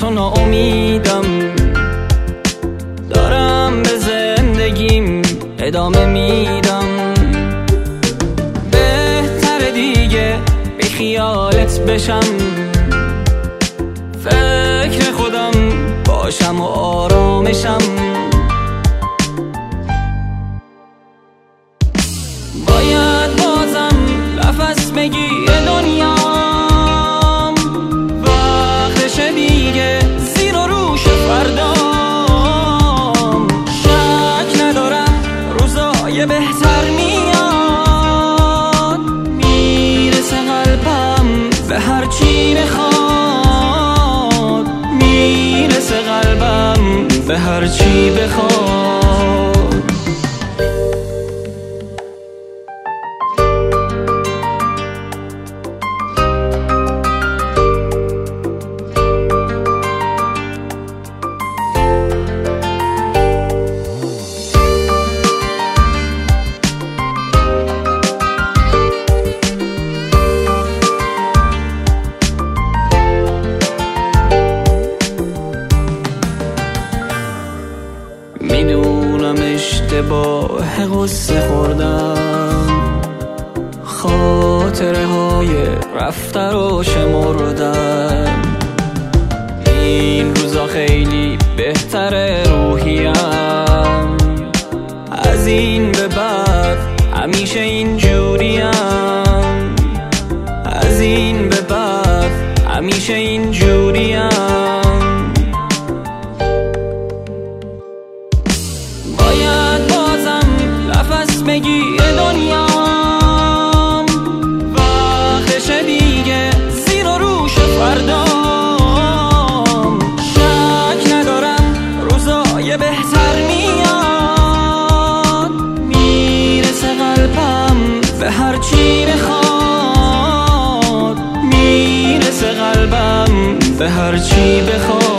تو ناامیدم، دارم به زندگیم ادامه میدم. بهتره دیگه بی خیالت بشم، فکر خودم باشم و آرامشم. باید بازم نفس بگیره دنیام، وقتشه دیگه زیر و روش فردام. شک ندارم روزای بهتر میاد، میرسه قلبم به هر چی بخواد، میرسه قلبم به هر چی بخواد. میدونم اشتباه قصه خوردم، خاطره های رفته رو شمردم. این روزا خیلی بهتره روحیم، از این به بعد همیشه اینجوریم، از این به بعد همیشه اینجوریم. باید بازم نفس بگیره دنیام، وقتشه دیگه زیر و روش فردام. شک ندارم روزای بهتر میاد، میرسه قلبم به هر چی بخواد، میرسه قلبم به هر چی بخواد.